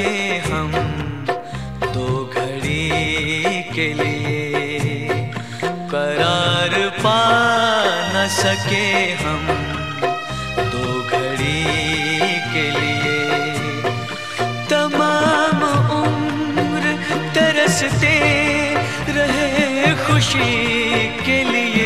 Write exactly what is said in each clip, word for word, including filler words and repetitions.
सके हम दो घड़ी के लिए, करार पा न सके हम दो घड़ी के लिए। तमाम उम्र तरसते रहे खुशी के लिए,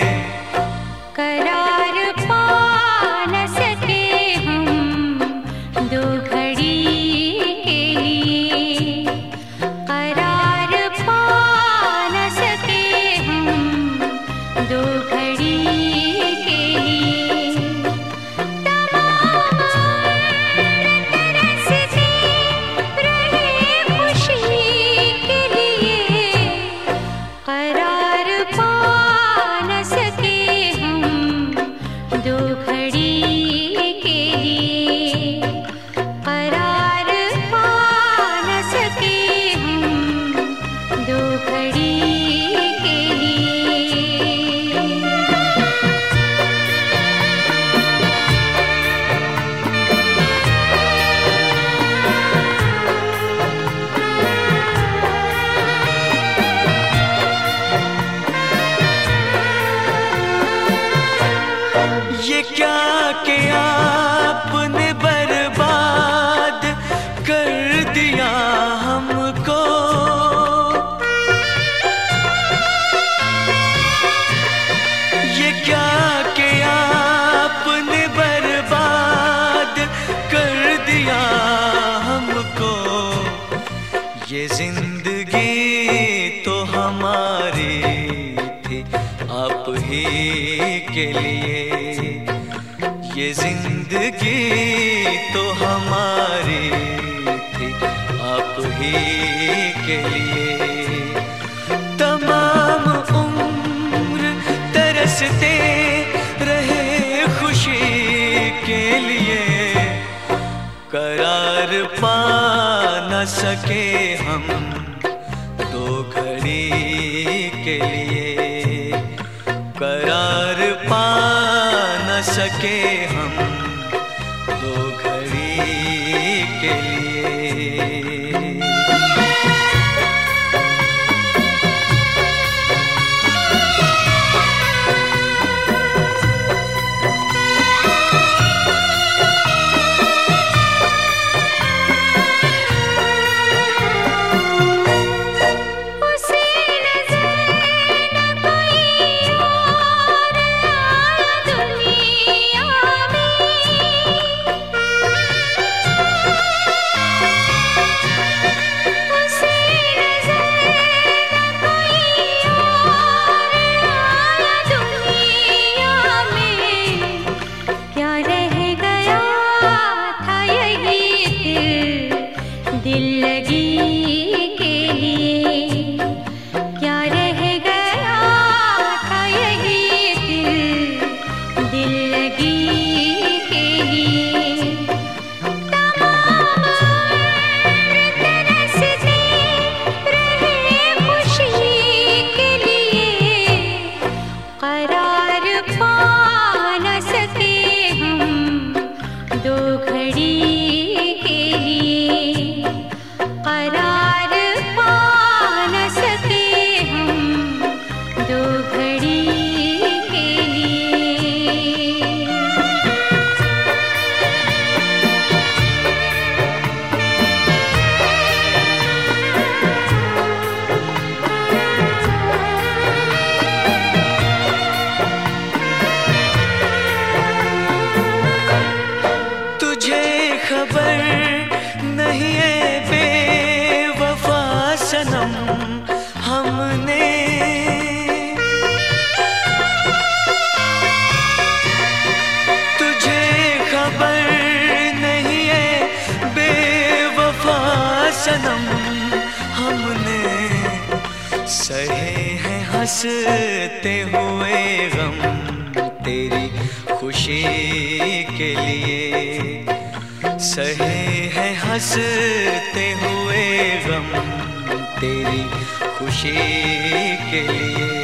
करार पा न सके हम दो घड़ी के लिए, करार पा न सके हम दो घड़ी के लिए। तमाम उम्र तरसते रहे खुशी के लिए, करार पा न सके हम दो घड़ी के लिए, करार पा न सके हम दो घड़ी के लिए। ये क्या किया आपने बर्बाद कर दिया हमको, ये क्या किया आपने बर्बाद कर दिया हमको। ये जिंदगी तो हमारी थी आप ही के लिए, ये जिंदगी तो हमारी थी आप ही के लिए। तमाम उम्र तरसते रहे खुशी के लिए, करार पा न सके हम दो घड़ी के लिए, करार पा न सके हम दो घड़ी के लिए। दिल लगी के लिए क्या रह गया था यही दिल, दिल लगी के लिए। तमाम उम्र तरसते रहे खुशी के लिए, करार पा न सके हम दो घड़ी के लिए, करार पा न सके हम दो घड़ी के लिए। तुझे खबर नहीं है बेवफा सनम, हमने तुझे खबर नहीं है बेवफा सनम, हमने सहे हैं हंसते हुए गम तेरी खुशी के लिए, सहे हैं हंसते हुए गम तेरी खुशी के लिए।